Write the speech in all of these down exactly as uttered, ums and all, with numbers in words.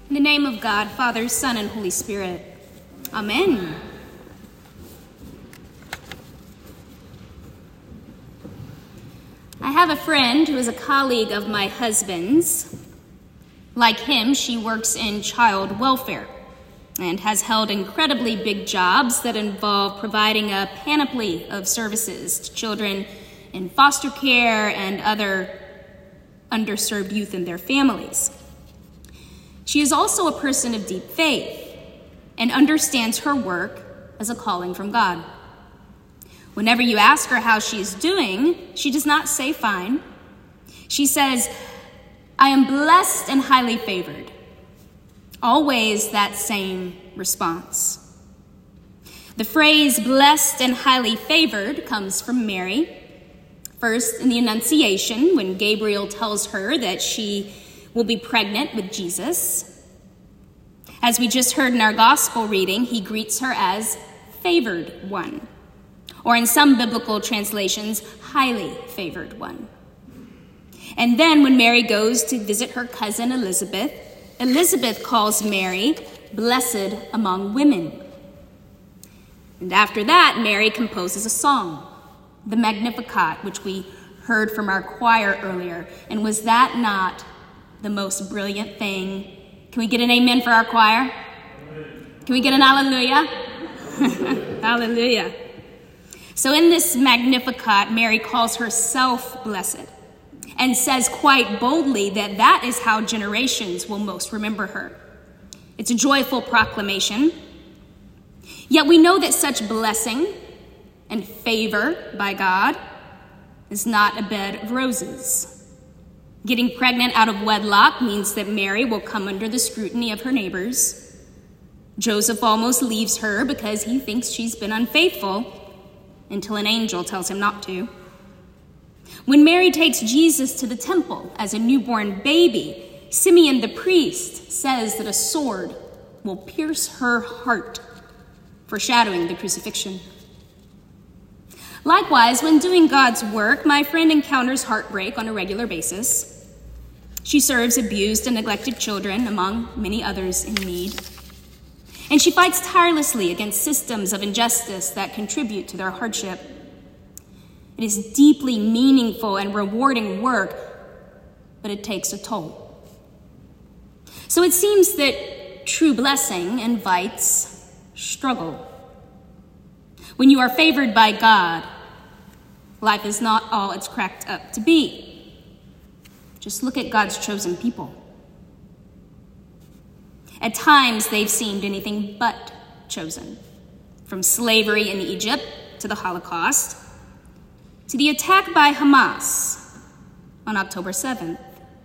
In the name of God, Father, Son, and Holy Spirit. Amen. I have a friend who is a colleague of my husband's. Like him, she works in child welfare and has held incredibly big jobs that involve providing a panoply of services to children in foster care and other underserved youth and their families. She is also a person of deep faith and understands her work as a calling from God. Whenever you ask her how she is doing, she does not say fine. She says, I am blessed and highly favored. Always that same response. The phrase blessed and highly favored comes from Mary. First, in the Annunciation, when Gabriel tells her that she will be pregnant with Jesus. As we just heard in our gospel reading, he greets her as favored one, or in some biblical translations, highly favored one. And then when Mary goes to visit her cousin Elizabeth, Elizabeth calls Mary blessed among women. And after that, Mary composes a song, the Magnificat, which we heard from our choir earlier. And was that not the most brilliant thing? Can we get an amen for our choir? Can we get an hallelujah? Hallelujah. So in this Magnificat, Mary calls herself blessed and says quite boldly that that is how generations will most remember her. It's a joyful proclamation. Yet we know that such blessing and favor by God is not a bed of roses. Getting pregnant out of wedlock means that Mary will come under the scrutiny of her neighbors. Joseph almost leaves her because he thinks she's been unfaithful until an angel tells him not to. When Mary takes Jesus to the temple as a newborn baby, Simeon the priest says that a sword will pierce her heart, foreshadowing the crucifixion. Likewise, when doing God's work, my friend encounters heartbreak on a regular basis. She serves abused and neglected children, among many others in need. And she fights tirelessly against systems of injustice that contribute to their hardship. It is deeply meaningful and rewarding work, but it takes a toll. So it seems that true blessing invites struggle. When you are favored by God, life is not all it's cracked up to be. Just look at God's chosen people. At times, they've seemed anything but chosen. From slavery in Egypt to the Holocaust, to the attack by Hamas on October seventh.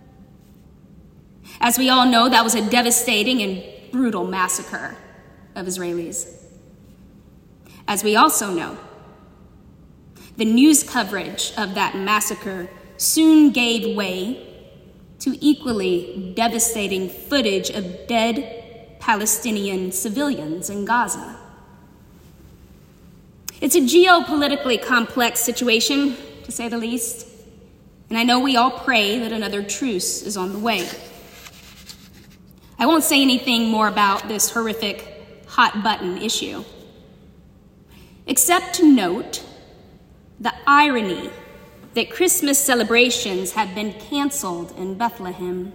As we all know, that was a devastating and brutal massacre of Israelis. As we also know, the news coverage of that massacre soon gave way to equally devastating footage of dead Palestinian civilians in Gaza. It's a geopolitically complex situation, to say the least, and I know we all pray that another truce is on the way. I won't say anything more about this horrific hot-button issue, except to note the irony that Christmas celebrations have been canceled in Bethlehem.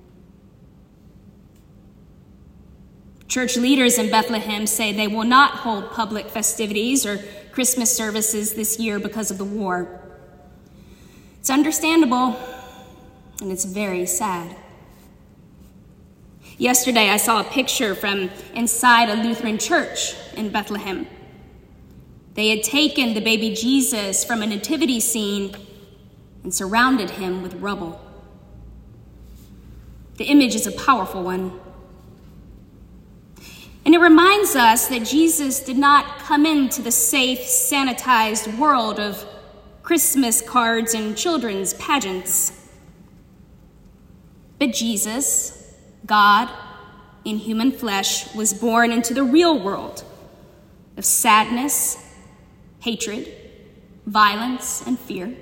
Church leaders in Bethlehem say they will not hold public festivities or Christmas services this year because of the war. It's understandable, and it's very sad. Yesterday, I saw a picture from inside a Lutheran church in Bethlehem. They had taken the baby Jesus from a nativity scene and surrounded him with rubble. The image is a powerful one. And it reminds us that Jesus did not come into the safe, sanitized world of Christmas cards and children's pageants. But Jesus, God in human flesh, was born into the real world of sadness, hatred, violence, and fear.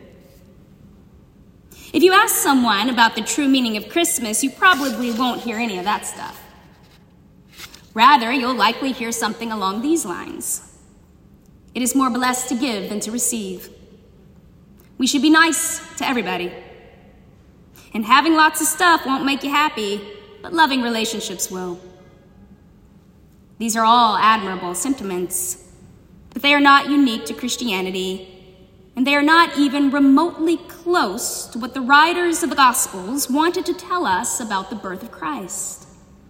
If you ask someone about the true meaning of Christmas, you probably won't hear any of that stuff. Rather, you'll likely hear something along these lines. It is more blessed to give than to receive. We should be nice to everybody. And having lots of stuff won't make you happy, but loving relationships will. These are all admirable sentiments, but they are not unique to Christianity, and they are not even remotely close to what the writers of the Gospels wanted to tell us about the birth of Christ.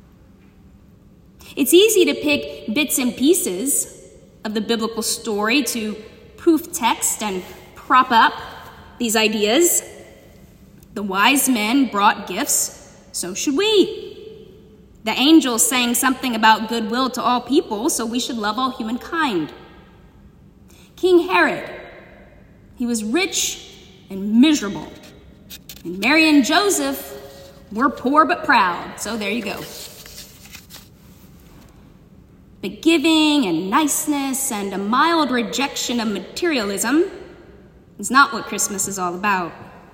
It's easy to pick bits and pieces of the biblical story to proof text and prop up these ideas. The wise men brought gifts, so should we. The angels sang something about goodwill to all people, so we should love all humankind. King Herod, he was rich and miserable. And Mary and Joseph were poor but proud, so there you go. But giving and niceness and a mild rejection of materialism is not what Christmas is all about.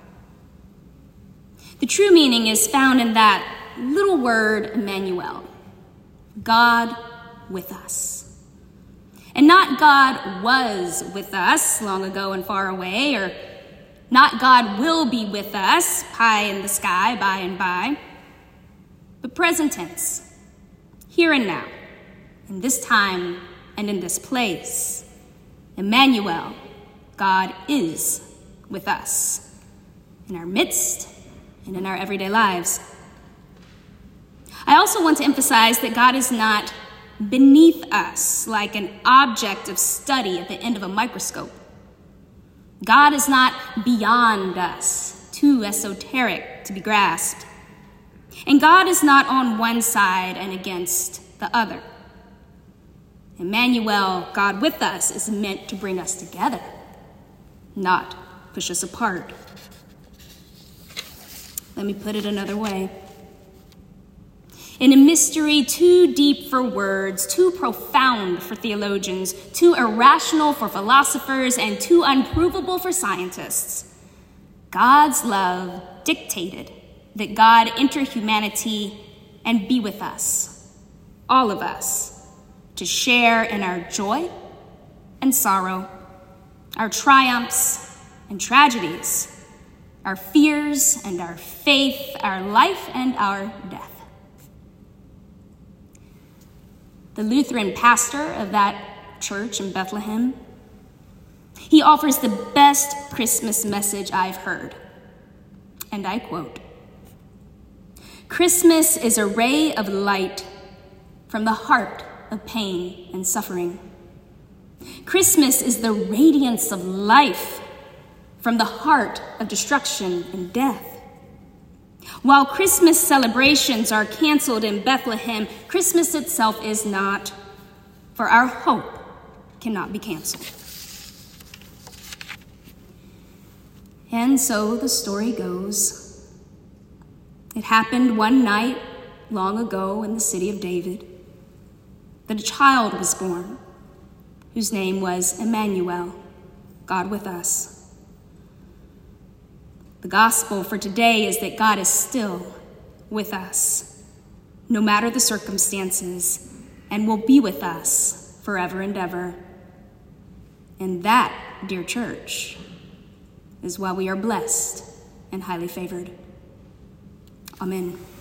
The true meaning is found in that little word, Emmanuel, God with us. And not God was with us long ago and far away, or not God will be with us, pie in the sky, by and by, but present tense, here and now, in this time and in this place. Emmanuel, God is with us, in our midst and in our everyday lives. I also want to emphasize that God is not beneath us, like an object of study at the end of a microscope. God is not beyond us, too esoteric to be grasped. And God is not on one side and against the other. Emmanuel, God with us, is meant to bring us together, not push us apart. Let me put it another way. In a mystery too deep for words, too profound for theologians, too irrational for philosophers, and too unprovable for scientists, God's love dictated that God enter humanity and be with us, all of us, to share in our joy and sorrow, our triumphs and tragedies, our fears and our faith, our life and our death. The Lutheran pastor of that church in Bethlehem, he offers the best Christmas message I've heard. And I quote, "Christmas is a ray of light from the heart of pain and suffering. Christmas is the radiance of life from the heart of destruction and death. While Christmas celebrations are canceled in Bethlehem, Christmas itself is not, for our hope cannot be canceled." And so the story goes. It happened one night long ago in the city of David that a child was born whose name was Emmanuel, God with us. The gospel for today is that God is still with us, no matter the circumstances, and will be with us forever and ever. And that, dear church, is why we are blessed and highly favored. Amen.